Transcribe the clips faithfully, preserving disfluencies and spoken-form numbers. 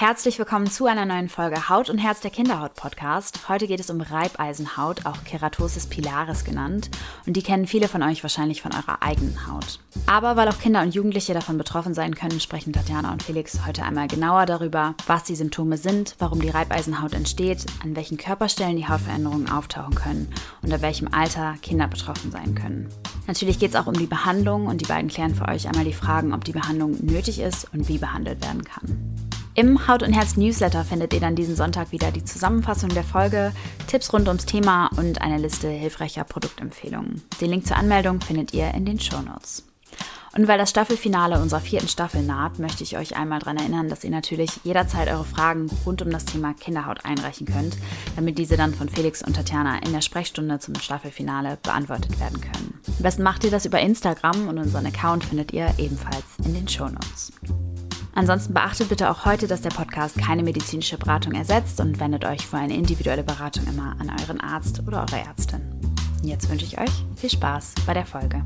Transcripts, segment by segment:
Herzlich willkommen zu einer neuen Folge Haut und Herz der Kinderhaut-Podcast. Heute geht es um Reibeisenhaut, auch Keratosis pilaris genannt. Und die kennen viele von euch wahrscheinlich von eurer eigenen Haut. Aber weil auch Kinder und Jugendliche davon betroffen sein können, sprechen Tatjana und Felix heute einmal genauer darüber, was die Symptome sind, warum die Reibeisenhaut entsteht, an welchen Körperstellen die Hautveränderungen auftauchen können und ab welchem Alter Kinder betroffen sein können. Natürlich geht es auch um die Behandlung und die beiden klären für euch einmal die Fragen, ob die Behandlung nötig ist und wie behandelt werden kann. Im Haut und Herz Newsletter findet ihr dann diesen Sonntag wieder die Zusammenfassung der Folge, Tipps rund ums Thema und eine Liste hilfreicher Produktempfehlungen. Den Link zur Anmeldung findet ihr in den Shownotes. Und weil das Staffelfinale unserer vierten Staffel naht, möchte ich euch einmal daran erinnern, dass ihr natürlich jederzeit eure Fragen rund um das Thema Kinderhaut einreichen könnt, damit diese dann von Felix und Tatjana in der Sprechstunde zum Staffelfinale beantwortet werden können. Am besten macht ihr das über Instagram und unseren Account findet ihr ebenfalls in den Shownotes. Ansonsten beachtet bitte auch heute, dass der Podcast keine medizinische Beratung ersetzt und wendet euch für eine individuelle Beratung immer an euren Arzt oder eure Ärztin. Und jetzt wünsche ich euch viel Spaß bei der Folge.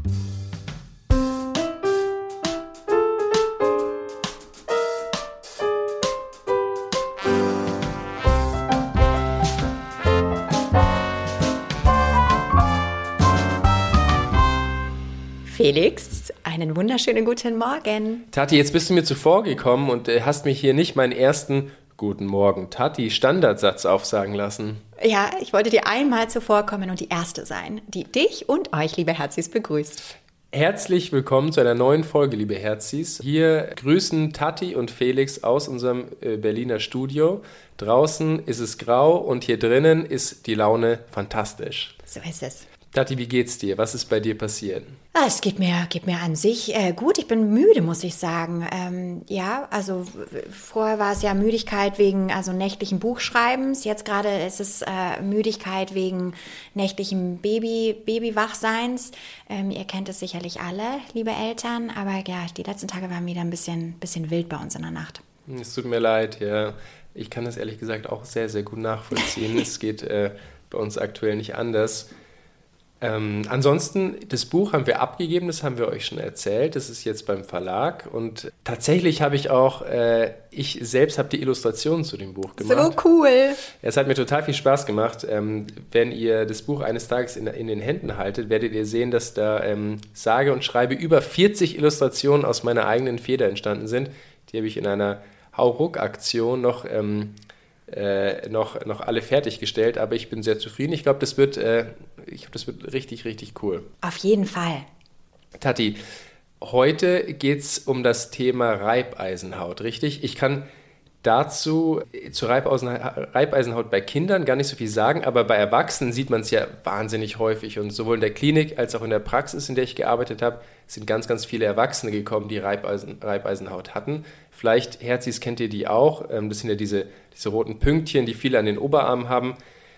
Felix, einen wunderschönen guten Morgen. Tati, jetzt bist du mir zuvor gekommen und äh, hast mich hier nicht meinen ersten Guten Morgen, Tati, Standardsatz aufsagen lassen. Ja, ich wollte dir einmal zuvorkommen und die Erste sein, die dich und euch, liebe Herzis, begrüßt. Herzlich willkommen zu einer neuen Folge, liebe Herzis. Hier grüßen Tati und Felix aus unserem äh, Berliner Studio. Draußen ist es grau und hier drinnen ist die Laune fantastisch. So ist es. Tati, wie geht's dir? Was ist bei dir passiert? Ah, es geht mir, geht mir an sich äh, gut. Ich bin müde, muss ich sagen. Ähm, ja, also w- vorher war es ja Müdigkeit wegen also nächtlichen Buchschreibens. Jetzt gerade ist es äh, Müdigkeit wegen nächtlichen Baby, Babywachseins. Ähm, ihr kennt es sicherlich alle, liebe Eltern. Aber ja, die letzten Tage waren wieder ein bisschen, bisschen wild bei uns in der Nacht. Es tut mir leid, ja. Ich kann das ehrlich gesagt auch sehr, sehr gut nachvollziehen. Es geht äh, bei uns aktuell nicht anders. Ähm, ansonsten, das Buch haben wir abgegeben, das haben wir euch schon erzählt, das ist jetzt beim Verlag und tatsächlich habe ich auch, äh, ich selbst habe die Illustrationen zu dem Buch gemacht. So cool! Es hat mir total viel Spaß gemacht. Ähm, wenn ihr das Buch eines Tages in, in den Händen haltet, werdet ihr sehen, dass da ähm, sage und schreibe über vierzig Illustrationen aus meiner eigenen Feder entstanden sind. Die habe ich in einer Hauruck-Aktion noch ähm, Äh, noch, noch alle fertiggestellt, aber ich bin sehr zufrieden. Ich glaube, das wird, äh, ich glaube, das wird richtig, richtig cool. Auf jeden Fall. Tati, heute geht es um das Thema Reibeisenhaut, richtig? Ich kann dazu zu Reibeisenhaut bei Kindern gar nicht so viel sagen, aber bei Erwachsenen sieht man es ja wahnsinnig häufig und sowohl in der Klinik als auch in der Praxis, in der ich gearbeitet habe, sind ganz, ganz viele Erwachsene gekommen, die Reibeisen, Reibeisenhaut hatten. Vielleicht, Herzis, kennt ihr die auch? Das sind ja diese, diese roten Pünktchen, die viele an den Oberarmen haben.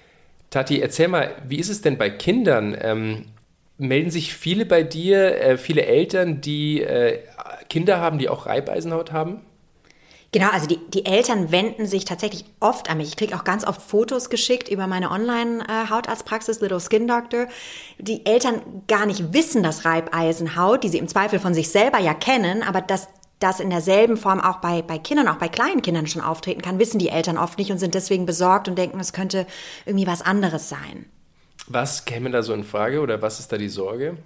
Tati, erzähl mal, wie ist es denn bei Kindern? Ähm, melden sich viele bei dir, äh, viele Eltern, die äh, Kinder haben, die auch Reibeisenhaut haben? Genau, also die, die Eltern wenden sich tatsächlich oft an mich. Ich kriege auch ganz oft Fotos geschickt über meine Online-Hautarztpraxis, Little Skin Doctor. Die Eltern gar nicht wissen, dass Reibeisenhaut, die sie im Zweifel von sich selber ja kennen, aber dass das in derselben Form auch bei, bei Kindern, auch bei kleinen Kindern schon auftreten kann, wissen die Eltern oft nicht und sind deswegen besorgt und denken, es könnte irgendwie was anderes sein. Was käme da so in Frage oder was ist da die Sorge?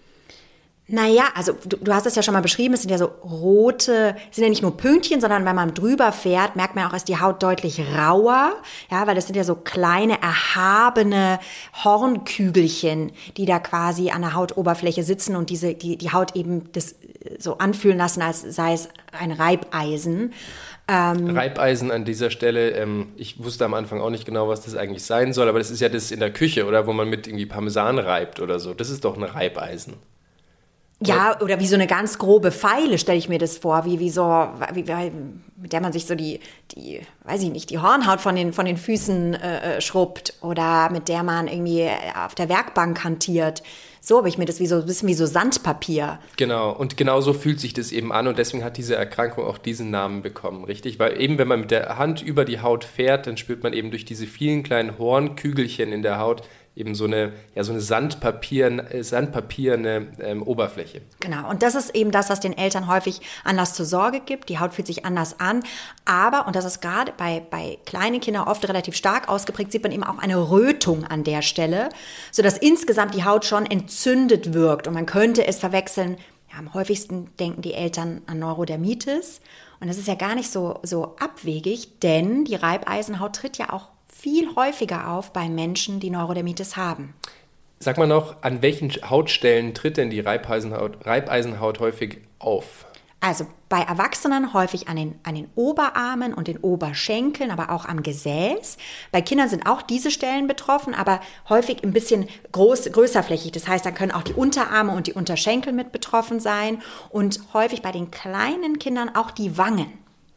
Naja, also du, du hast es ja schon mal beschrieben, es sind ja so rote, es sind ja nicht nur Pünktchen, sondern wenn man drüber fährt, merkt man auch, ist die Haut deutlich rauer, ja, weil das sind ja so kleine, erhabene Hornkügelchen, die da quasi an der Hautoberfläche sitzen und diese, die, die Haut eben das so anfühlen lassen, als sei es ein Reibeisen. Ähm, Reibeisen an dieser Stelle, ähm, ich wusste am Anfang auch nicht genau, was das eigentlich sein soll, aber das ist ja das in der Küche, oder, wo man mit irgendwie Parmesan reibt oder so, das ist doch ein Reibeisen. Ja, oder wie so eine ganz grobe Feile, stelle ich mir das vor, wie, wie so, wie, wie, mit der man sich so die, die, weiß ich nicht, die Hornhaut von den, von den Füßen äh, schrubbt oder mit der man irgendwie auf der Werkbank hantiert. So habe ich mir das wie so ein bisschen wie so Sandpapier. Genau, und genau so fühlt sich das eben an und deswegen hat diese Erkrankung auch diesen Namen bekommen, richtig? Weil eben, wenn man mit der Hand über die Haut fährt, dann spürt man eben durch diese vielen kleinen Hornkügelchen in der Haut eben so eine, ja, so eine Sandpapier, sandpapierne ähm, Oberfläche. Genau, und das ist eben das, was den Eltern häufig Anlass zur Sorge gibt. Die Haut fühlt sich anders an, aber, und das ist gerade bei, bei kleinen Kindern oft relativ stark ausgeprägt, sieht man eben auch eine Rötung an der Stelle, sodass insgesamt die Haut schon entzündet wirkt und man könnte es verwechseln. Ja, am häufigsten denken die Eltern an Neurodermitis und das ist ja gar nicht so, so abwegig, denn die Reibeisenhaut tritt ja auch viel häufiger auf bei Menschen, die Neurodermitis haben. Sag mal noch, an welchen Hautstellen tritt denn die Reibeisenhaut, Reibeisenhaut häufig auf? Also bei Erwachsenen häufig an den, an den Oberarmen und den Oberschenkeln, aber auch am Gesäß. Bei Kindern sind auch diese Stellen betroffen, aber häufig ein bisschen groß, größerflächig. Das heißt, da können auch die Unterarme und die Unterschenkel mit betroffen sein und häufig bei den kleinen Kindern auch die Wangen.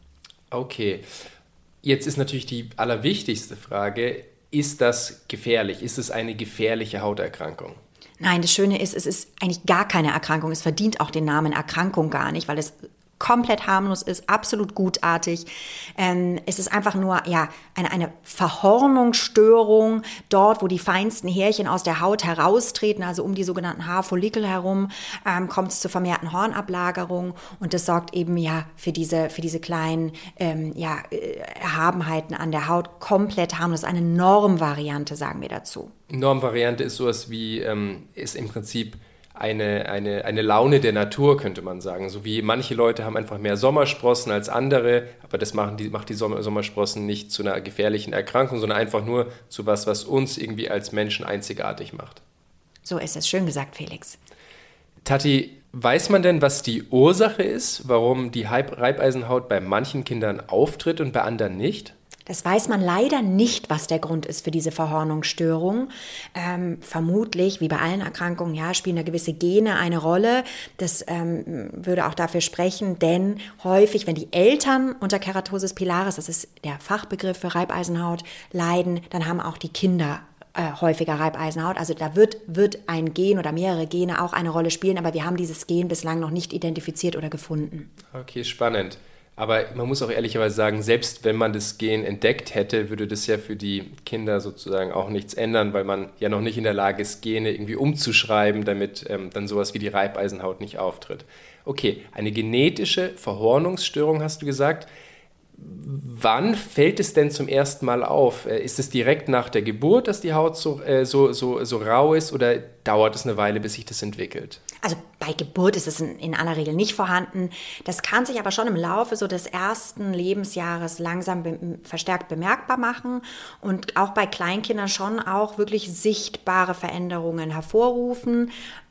Okay, jetzt ist natürlich die allerwichtigste Frage, ist das gefährlich? Ist es eine gefährliche Hauterkrankung? Nein, das Schöne ist, es ist eigentlich gar keine Erkrankung. Es verdient auch den Namen Erkrankung gar nicht, weil es komplett harmlos ist, absolut gutartig. Ähm, es ist einfach nur ja eine, eine Verhornungsstörung, dort, wo die feinsten Härchen aus der Haut heraustreten, also um die sogenannten Haarfollikel herum, ähm, kommt es zur vermehrten Hornablagerung und das sorgt eben ja für diese, für diese kleinen ähm, ja, Erhabenheiten an der Haut. Komplett harmlos, eine Normvariante, sagen wir dazu. Normvariante ist sowas wie, ähm, ist im Prinzip Eine, eine, eine Laune der Natur, könnte man sagen. So wie manche Leute haben einfach mehr Sommersprossen als andere, aber das machen die, macht die Sommer, Sommersprossen nicht zu einer gefährlichen Erkrankung, sondern einfach nur zu was, was uns irgendwie als Menschen einzigartig macht. So ist es. Schön gesagt, Felix. Tati, weiß man denn, was die Ursache ist, warum die Reibeisenhaut bei manchen Kindern auftritt und bei anderen nicht? Das weiß man leider nicht, was der Grund ist für diese Verhornungsstörung. Ähm, vermutlich, wie bei allen Erkrankungen, ja, spielen da gewisse Gene eine Rolle. Das ähm, würde auch dafür sprechen, denn häufig, wenn die Eltern unter Keratosis pilaris, das ist der Fachbegriff für Reibeisenhaut, leiden, dann haben auch die Kinder äh, häufiger Reibeisenhaut. Also da wird, wird ein Gen oder mehrere Gene auch eine Rolle spielen, aber wir haben dieses Gen bislang noch nicht identifiziert oder gefunden. Okay, spannend. Aber man muss auch ehrlicherweise sagen, selbst wenn man das Gen entdeckt hätte, würde das ja für die Kinder sozusagen auch nichts ändern, weil man ja noch nicht in der Lage ist, Gene irgendwie umzuschreiben, damit ähm, dann sowas wie die Reibeisenhaut nicht auftritt. Okay, eine genetische Verhornungsstörung hast du gesagt. Wann fällt es denn zum ersten Mal auf? Ist es direkt nach der Geburt, dass die Haut so, äh, so, so, so rau ist oder dauert es eine Weile, bis sich das entwickelt? Also bei Geburt ist es in, in aller Regel nicht vorhanden. Das kann sich aber schon im Laufe so des ersten Lebensjahres langsam be- verstärkt bemerkbar machen und auch bei Kleinkindern schon auch wirklich sichtbare Veränderungen hervorrufen.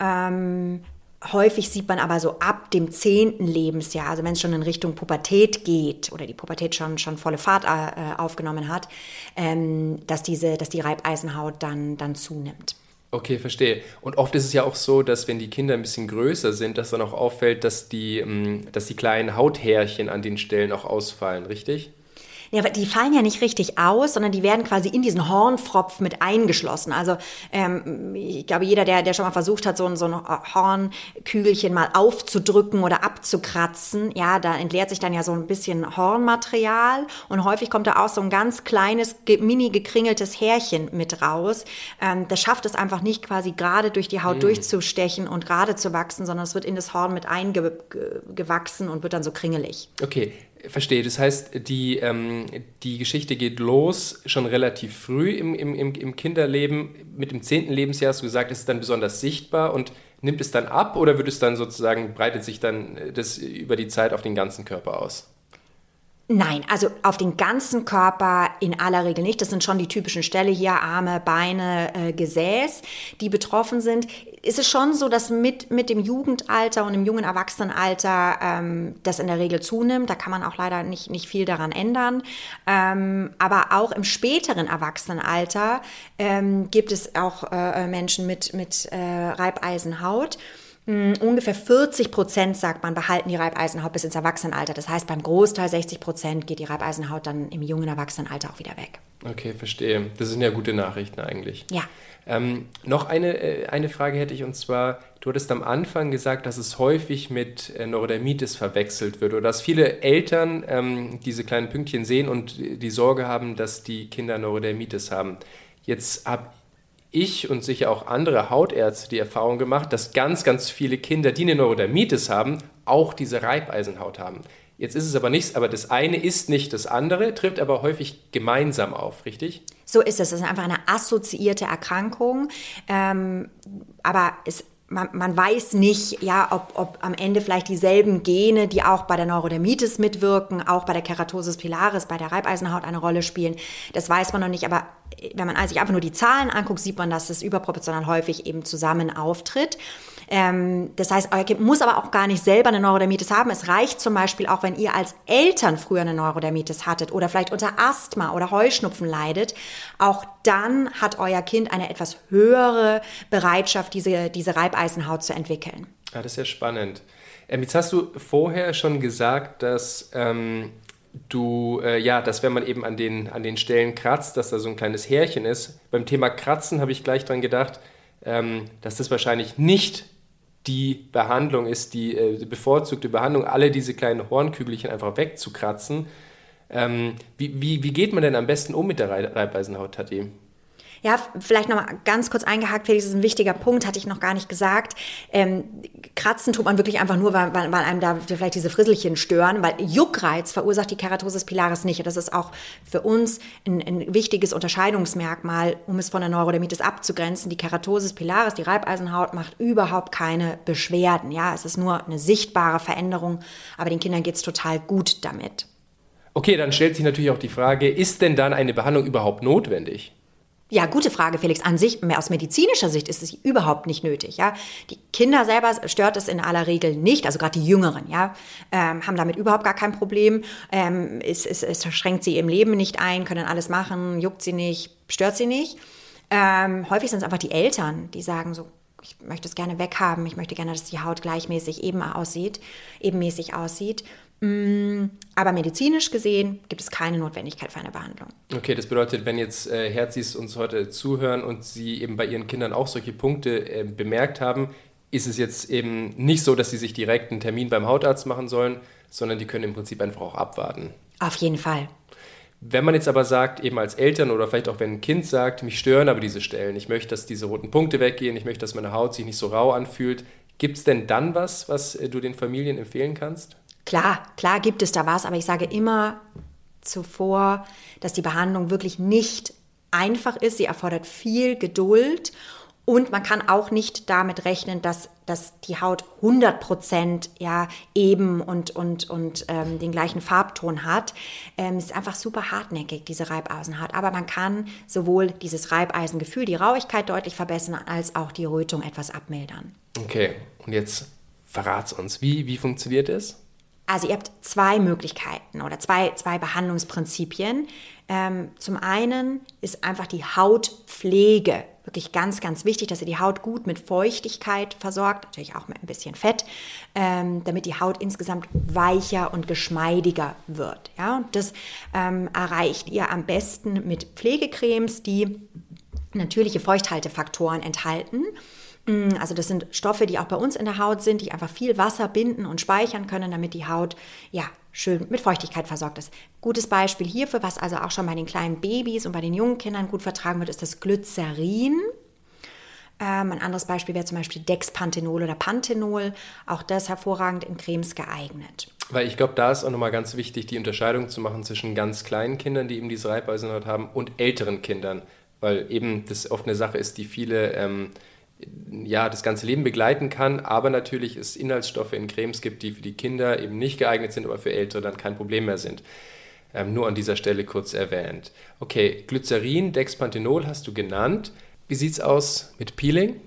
Ähm, Häufig sieht man aber so ab dem zehnten Lebensjahr, also wenn es schon in Richtung Pubertät geht oder die Pubertät schon, schon volle Fahrt äh, aufgenommen hat, ähm, dass, diese, dass die Reibeisenhaut dann, dann zunimmt. Okay, verstehe. Und oft ist es ja auch so, dass wenn die Kinder ein bisschen größer sind, dass dann auch auffällt, dass die, dass die kleinen Hauthärchen an den Stellen auch ausfallen, richtig? Ja, aber die fallen ja nicht richtig aus, sondern die werden quasi in diesen Hornfropf mit eingeschlossen. Also ähm, ich glaube, jeder, der, der schon mal versucht hat, so ein, so ein Hornkügelchen mal aufzudrücken oder abzukratzen, ja, da entleert sich dann ja so ein bisschen Hornmaterial und häufig kommt da auch so ein ganz kleines, mini gekringeltes Härchen mit raus. Ähm, das schafft es einfach nicht, quasi gerade durch die Haut mm. durchzustechen und gerade zu wachsen, sondern es wird in das Horn mit eingewachsen und wird dann so kringelig. Okay. Verstehe, das heißt, die, ähm, die Geschichte geht los schon relativ früh im, im, im Kinderleben. Mit dem zehnten Lebensjahr hast du gesagt, ist es dann besonders sichtbar und nimmt es dann ab oder wird es dann sozusagen, breitet sich dann das über die Zeit auf den ganzen Körper aus? Nein, also auf den ganzen Körper in aller Regel nicht. Das sind schon die typischen Stelle hier, Arme, Beine, äh, Gesäß, die betroffen sind. Ist es schon so, dass mit, mit dem Jugendalter und im jungen Erwachsenenalter ähm, das in der Regel zunimmt. Da kann man auch leider nicht, nicht viel daran ändern. Ähm, aber auch im späteren Erwachsenenalter ähm, gibt es auch äh, Menschen mit, mit äh, Reibeisenhaut. Ungefähr vierzig Prozent, sagt man, behalten die Reibeisenhaut bis ins Erwachsenenalter. Das heißt, beim Großteil sechzig Prozent geht die Reibeisenhaut dann im jungen Erwachsenenalter auch wieder weg. Okay, verstehe. Das sind ja gute Nachrichten eigentlich. Ja. Ähm, noch eine, äh, eine Frage hätte ich, und zwar, du hattest am Anfang gesagt, dass es häufig mit äh, Neurodermitis verwechselt wird oder dass viele Eltern ähm, diese kleinen Pünktchen sehen und die Sorge haben, dass die Kinder Neurodermitis haben. Jetzt habe ich und sicher auch andere Hautärzte die Erfahrung gemacht, dass ganz, ganz viele Kinder, die eine Neurodermitis haben, auch diese Reibeisenhaut haben. Jetzt ist es aber nichts, aber das eine ist nicht das andere, tritt aber häufig gemeinsam auf, richtig? So ist es. Es ist einfach eine assoziierte Erkrankung. Ähm, aber es, man, man weiß nicht, ja, ob, ob am Ende vielleicht dieselben Gene, die auch bei der Neurodermitis mitwirken, auch bei der Keratosis pilaris, bei der Reibeisenhaut eine Rolle spielen. Das weiß man noch nicht. Aber wenn man sich einfach nur die Zahlen anguckt, sieht man, dass es überproportional häufig eben zusammen auftritt. Ähm, das heißt, euer Kind muss aber auch gar nicht selber eine Neurodermitis haben. Es reicht zum Beispiel auch, wenn ihr als Eltern früher eine Neurodermitis hattet oder vielleicht unter Asthma oder Heuschnupfen leidet. Auch dann hat euer Kind eine etwas höhere Bereitschaft, diese, diese Reibeisenhaut zu entwickeln. Ja, das ist ja spannend. Ähm, jetzt hast du vorher schon gesagt, dass ähm, du, äh, ja, dass wenn man eben an den, an den Stellen kratzt, dass da so ein kleines Härchen ist. Beim Thema Kratzen habe ich gleich dran gedacht, ähm, dass das wahrscheinlich nicht die Behandlung ist, die, äh, die bevorzugte Behandlung, alle diese kleinen Hornkügelchen einfach wegzukratzen. Ähm, wie, wie, wie geht man denn am besten um mit der Reibeisenhaut, Tati? Ja, vielleicht noch mal ganz kurz eingehakt, Felix, das ist ein wichtiger Punkt, hatte ich noch gar nicht gesagt. Ähm, kratzen tut man wirklich einfach nur, weil, weil, weil einem da vielleicht diese Frisselchen stören, weil Juckreiz verursacht die Keratosis pilaris nicht. Und das ist auch für uns ein, ein wichtiges Unterscheidungsmerkmal, um es von der Neurodermitis abzugrenzen. Die Keratosis pilaris, die Reibeisenhaut, macht überhaupt keine Beschwerden. Ja, es ist nur eine sichtbare Veränderung, aber den Kindern geht es total gut damit. Okay, dann stellt sich natürlich auch die Frage, ist denn dann eine Behandlung überhaupt notwendig? Ja, gute Frage, Felix. An sich, aus medizinischer Sicht ist es überhaupt nicht nötig. Ja, die Kinder selber stört es in aller Regel nicht, also gerade die Jüngeren, ja, ähm, haben damit überhaupt gar kein Problem. Ähm, es, es, es schränkt sie im Leben nicht ein, können alles machen, juckt sie nicht, stört sie nicht. Ähm, häufig sind es einfach die Eltern, die sagen so, ich möchte es gerne weghaben, ich möchte gerne, dass die Haut gleichmäßig eben aussieht, ebenmäßig aussieht. Aber medizinisch gesehen gibt es keine Notwendigkeit für eine Behandlung. Okay, das bedeutet, wenn jetzt äh, Herzis uns heute zuhören und sie eben bei ihren Kindern auch solche Punkte äh, bemerkt haben, ist es jetzt eben nicht so, dass sie sich direkt einen Termin beim Hautarzt machen sollen, sondern die können im Prinzip einfach auch abwarten. Auf jeden Fall. Wenn man jetzt aber sagt, eben als Eltern oder vielleicht auch wenn ein Kind sagt, mich stören aber diese Stellen, ich möchte, dass diese roten Punkte weggehen, ich möchte, dass meine Haut sich nicht so rau anfühlt, gibt es denn dann was, was äh, du den Familien empfehlen kannst? Klar, klar gibt es da was, aber ich sage immer zuvor, dass die Behandlung wirklich nicht einfach ist. Sie erfordert viel Geduld und man kann auch nicht damit rechnen, dass, dass die Haut hundert Prozent ja, eben und, und, und ähm, den gleichen Farbton hat. Ähm, es ist einfach super hartnäckig, diese Reibeisenhaut. Aber man kann sowohl dieses Reibeisengefühl, die Rauigkeit deutlich verbessern, als auch die Rötung etwas abmildern. Okay, und jetzt verrat's uns. Wie, wie funktioniert es? Also ihr habt zwei Möglichkeiten oder zwei, zwei Behandlungsprinzipien. Ähm, zum einen ist einfach die Hautpflege wirklich ganz, ganz wichtig, dass ihr die Haut gut mit Feuchtigkeit versorgt, natürlich auch mit ein bisschen Fett, ähm, damit die Haut insgesamt weicher und geschmeidiger wird. Ja? Und das ähm, erreicht ihr am besten mit Pflegecremes, die natürliche Feuchthaltefaktoren enthalten. Also das sind Stoffe, die auch bei uns in der Haut sind, die einfach viel Wasser binden und speichern können, damit die Haut ja schön mit Feuchtigkeit versorgt ist. Gutes Beispiel hierfür, was also auch schon bei den kleinen Babys und bei den jungen Kindern gut vertragen wird, ist das Glycerin. Ähm, ein anderes Beispiel wäre zum Beispiel Dexpanthenol oder Panthenol. Auch das hervorragend in Cremes geeignet. Weil ich glaube, da ist auch nochmal ganz wichtig, die Unterscheidung zu machen zwischen ganz kleinen Kindern, die eben diese Reibeisenhaut haben, und älteren Kindern. Weil eben das oft eine Sache ist, die viele ähm, ja, das ganze Leben begleiten kann, aber natürlich es Inhaltsstoffe in Cremes gibt, die für die Kinder eben nicht geeignet sind, aber für Ältere dann kein Problem mehr sind. Ähm, nur an dieser Stelle kurz erwähnt. Okay, Glycerin, Dexpanthenol hast du genannt. Wie sieht es aus mit Peeling?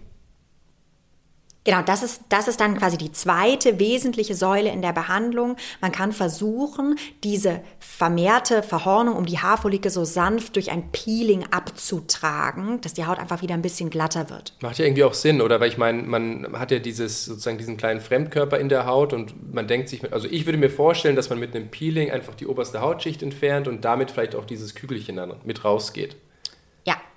Genau, das ist, das ist dann quasi die zweite wesentliche Säule in der Behandlung. Man kann versuchen, diese vermehrte Verhornung um die Haarfollikel so sanft durch ein Peeling abzutragen, dass die Haut einfach wieder ein bisschen glatter wird. Macht ja irgendwie auch Sinn, oder? Weil ich meine, man hat ja dieses, sozusagen diesen kleinen Fremdkörper in der Haut und man denkt sich, also ich würde mir vorstellen, dass man mit einem Peeling einfach die oberste Hautschicht entfernt und damit vielleicht auch dieses Kügelchen dann mit rausgeht. Ja,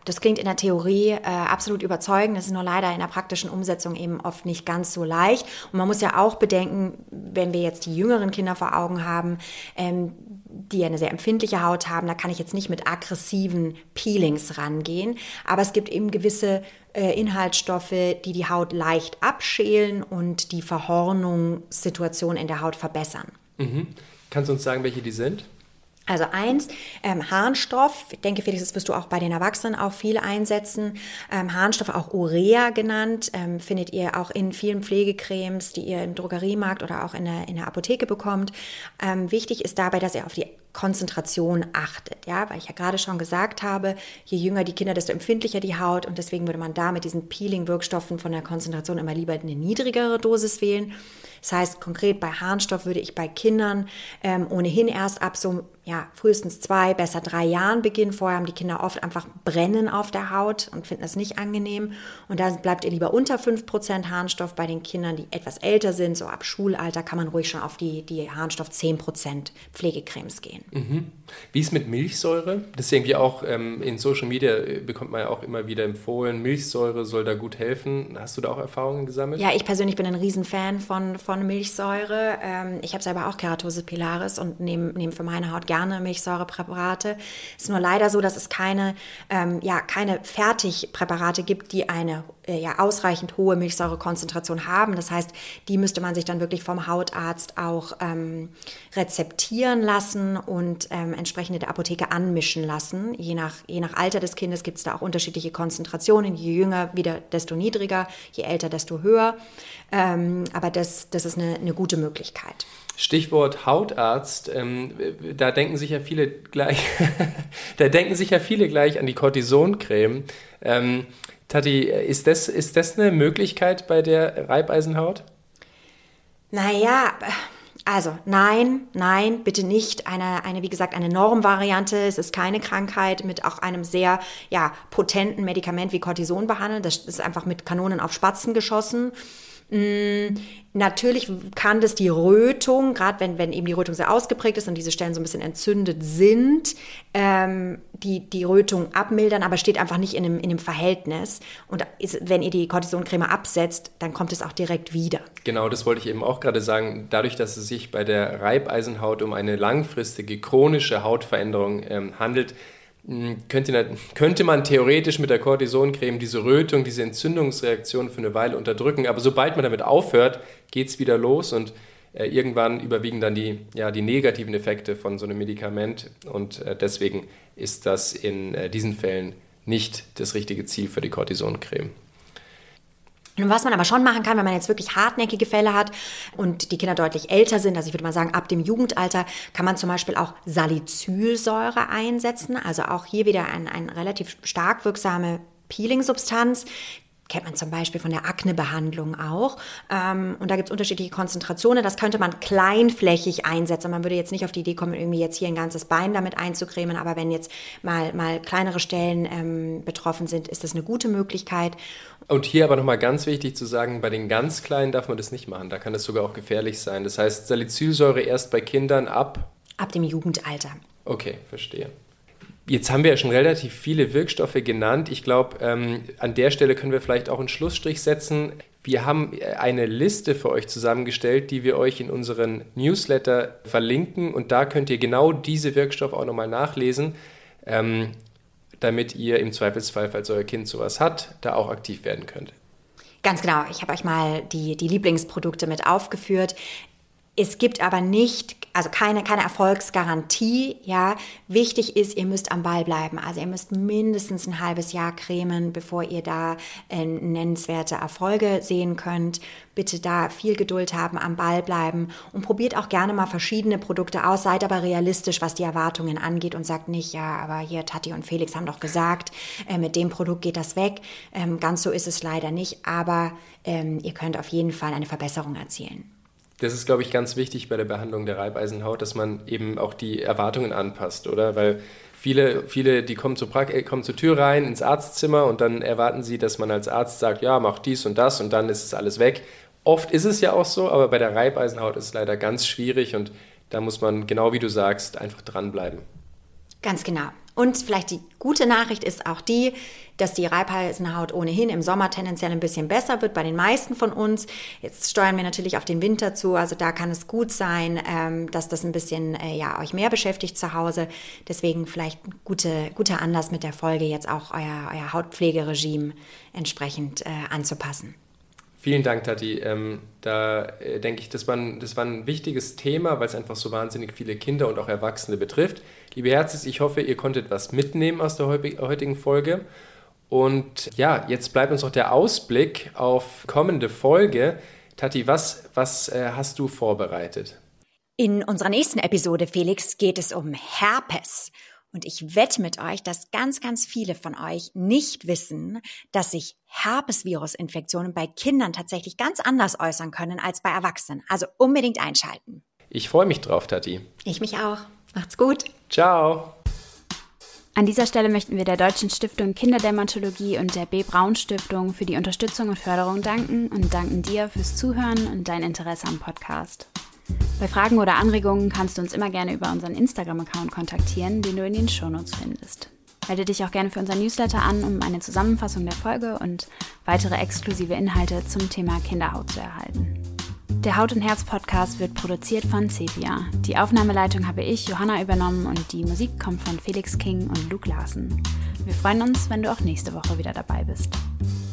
das klingt in der Theorie äh, absolut überzeugend. Das ist nur leider in der praktischen Umsetzung eben oft nicht ganz so leicht. Und man muss ja auch bedenken, wenn wir jetzt die jüngeren Kinder vor Augen haben, ähm, die ja eine sehr empfindliche Haut haben, da kann ich jetzt nicht mit aggressiven Peelings rangehen. Aber es gibt eben gewisse äh, Inhaltsstoffe, die die Haut leicht abschälen und die Verhornungssituation in der Haut verbessern. Mhm. Kannst du uns sagen, welche die sind? Also eins, ähm, Harnstoff, ich denke, Felix, das wirst du auch bei den Erwachsenen auch viel einsetzen. Ähm, Harnstoff, auch Urea genannt, ähm, findet ihr auch in vielen Pflegecremes, die ihr im Drogeriemarkt oder auch in der, in der Apotheke bekommt. Ähm, wichtig ist dabei, dass ihr auf die Konzentration achtet, ja, weil ich ja gerade schon gesagt habe, je jünger die Kinder, desto empfindlicher die Haut und deswegen würde man da mit diesen Peeling-Wirkstoffen von der Konzentration immer lieber eine niedrigere Dosis wählen. Das heißt, konkret bei Harnstoff würde ich bei Kindern ähm, ohnehin erst ab so ja, frühestens zwei, besser drei Jahren beginnen. Vorher haben die Kinder oft einfach Brennen auf der Haut und finden das nicht angenehm. Und da bleibt ihr lieber unter fünf Prozent Harnstoff. Bei den Kindern, die etwas älter sind, so ab Schulalter, kann man ruhig schon auf die, die Harnstoff zehn Prozent Pflegecremes gehen. Mhm. Wie ist mit Milchsäure? Das ist irgendwie auch ähm, in Social Media bekommt man ja auch immer wieder empfohlen, Milchsäure soll da gut helfen. Hast du da auch Erfahrungen gesammelt? Ja, ich persönlich bin ein Riesenfan von, von Milchsäure. Ähm, ich habe selber auch Keratose pilaris und nehme nehm für meine Haut gerne Milchsäurepräparate. Es ist nur leider so, dass es keine, ähm, ja, keine Fertigpräparate gibt, die eine äh, ja, ausreichend hohe Milchsäurekonzentration haben. Das heißt, die müsste man sich dann wirklich vom Hautarzt auch ähm, rezeptieren lassen und ähm, entsprechend der Apotheke anmischen lassen. Je nach, je nach Alter des Kindes gibt es da auch unterschiedliche Konzentrationen. Je jünger wieder, desto niedriger, je älter, desto höher. Ähm, aber das, das ist eine, eine gute Möglichkeit. Stichwort Hautarzt, ähm, da denken sich ja viele gleich, da denken sich ja viele gleich an die Cortisoncreme. Ähm, Tati, ist das, ist das eine Möglichkeit bei der Reibeisenhaut? Naja, also nein, nein, bitte nicht. Eine, eine wie gesagt, eine Normvariante. Es ist keine Krankheit mit auch einem sehr ja, potenten Medikament wie Cortison behandelt. Das ist einfach mit Kanonen auf Spatzen geschossen. Mm, natürlich kann das die Rötung, gerade wenn, wenn eben die Rötung sehr ausgeprägt ist und diese Stellen so ein bisschen entzündet sind, ähm, die, die Rötung abmildern, aber steht einfach nicht in einem, in einem Verhältnis. Und ist, wenn ihr die Cortisoncreme absetzt, dann kommt es auch direkt wieder. Genau, das wollte ich eben auch gerade sagen. Dadurch, dass es sich bei der Reibeisenhaut um eine langfristige, chronische Hautveränderung ähm, handelt, Könnte, könnte man theoretisch mit der Cortisoncreme diese Rötung, diese Entzündungsreaktion für eine Weile unterdrücken. Aber sobald man damit aufhört, geht es wieder los und äh, irgendwann überwiegen dann die, ja, die negativen Effekte von so einem Medikament. Und äh, deswegen ist das in äh, diesen Fällen nicht das richtige Ziel für die Cortisoncreme. Und was man aber schon machen kann, wenn man jetzt wirklich hartnäckige Fälle hat und die Kinder deutlich älter sind, also ich würde mal sagen, ab dem Jugendalter kann man zum Beispiel auch Salicylsäure einsetzen, also auch hier wieder eine ein relativ stark wirksame Peeling-Substanz. Kennt man zum Beispiel von der Aknebehandlung auch. Ähm, und da gibt es unterschiedliche Konzentrationen. Das könnte man kleinflächig einsetzen. Man würde jetzt nicht auf die Idee kommen, irgendwie jetzt hier ein ganzes Bein damit einzucremen. Aber wenn jetzt mal, mal kleinere Stellen ähm, betroffen sind, ist das eine gute Möglichkeit. Und hier aber nochmal ganz wichtig zu sagen, bei den ganz Kleinen darf man das nicht machen. Da kann es sogar auch gefährlich sein. Das heißt, Salicylsäure erst bei Kindern ab? Ab dem Jugendalter. Okay, verstehe. Jetzt haben wir ja schon relativ viele Wirkstoffe genannt. Ich glaube, ähm, an der Stelle können wir vielleicht auch einen Schlussstrich setzen. Wir haben eine Liste für euch zusammengestellt, die wir euch in unseren Newsletter verlinken. Und da könnt ihr genau diese Wirkstoffe auch nochmal nachlesen, ähm, damit ihr im Zweifelsfall, falls euer Kind sowas hat, da auch aktiv werden könnt. Ganz genau. Ich habe euch mal die, die Lieblingsprodukte mit aufgeführt. Es gibt aber nicht, also keine, keine Erfolgsgarantie, ja. Wichtig ist, ihr müsst am Ball bleiben. Also ihr müsst mindestens ein halbes Jahr cremen, bevor ihr da äh, nennenswerte Erfolge sehen könnt. Bitte da viel Geduld haben, am Ball bleiben und probiert auch gerne mal verschiedene Produkte aus. Seid aber realistisch, was die Erwartungen angeht und sagt nicht, ja, aber hier Tati und Felix haben doch gesagt, äh, mit dem Produkt geht das weg. Ähm, ganz so ist es leider nicht, aber ähm, ihr könnt auf jeden Fall eine Verbesserung erzielen. Das ist, glaube ich, ganz wichtig bei der Behandlung der Reibeisenhaut, dass man eben auch die Erwartungen anpasst, oder? Weil viele, viele die kommen zur, pra- kommen zur Tür rein ins Arztzimmer und dann erwarten sie, dass man als Arzt sagt, ja, mach dies und das und dann ist es alles weg. Oft ist es ja auch so, aber bei der Reibeisenhaut ist es leider ganz schwierig und da muss man, genau wie du sagst, einfach dranbleiben. Ganz genau. Und vielleicht die gute Nachricht ist auch die, dass die Reibeisenhaut ohnehin im Sommer tendenziell ein bisschen besser wird bei den meisten von uns. Jetzt steuern wir natürlich auf den Winter zu, also da kann es gut sein, ähm, dass das ein bisschen äh, ja, euch mehr beschäftigt zu Hause. Deswegen vielleicht ein gute, guter Anlass mit der Folge jetzt auch euer, euer Hautpflegeregime entsprechend äh, anzupassen. Vielen Dank, Tati. Ähm, da äh, denke ich, das war, ein, das war ein wichtiges Thema, weil es einfach so wahnsinnig viele Kinder und auch Erwachsene betrifft. Liebe Herzis, ich hoffe, ihr konntet was mitnehmen aus der heutigen Folge. Und ja, jetzt bleibt uns noch der Ausblick auf kommende Folge. Tati, was, was äh, hast du vorbereitet? In unserer nächsten Episode, Felix, geht es um Herpes. Und ich wette mit euch, dass ganz, ganz viele von euch nicht wissen, dass sich Herpesvirus-Infektionen bei Kindern tatsächlich ganz anders äußern können als bei Erwachsenen. Also unbedingt einschalten. Ich freue mich drauf, Tati. Ich mich auch. Macht's gut. Ciao. An dieser Stelle möchten wir der Deutschen Stiftung Kinderdermatologie und der B. Braun Stiftung für die Unterstützung und Förderung danken und danken dir fürs Zuhören und dein Interesse am Podcast. Bei Fragen oder Anregungen kannst du uns immer gerne über unseren Instagram-Account kontaktieren, den du in den Shownotes findest. Melde dich auch gerne für unseren Newsletter an, um eine Zusammenfassung der Folge und weitere exklusive Inhalte zum Thema Kinderhaut zu erhalten. Der Haut- und Herz-Podcast wird produziert von Sepia. Die Aufnahmeleitung habe ich, Johanna, übernommen und die Musik kommt von Felix King und Luke Larsen. Wir freuen uns, wenn du auch nächste Woche wieder dabei bist.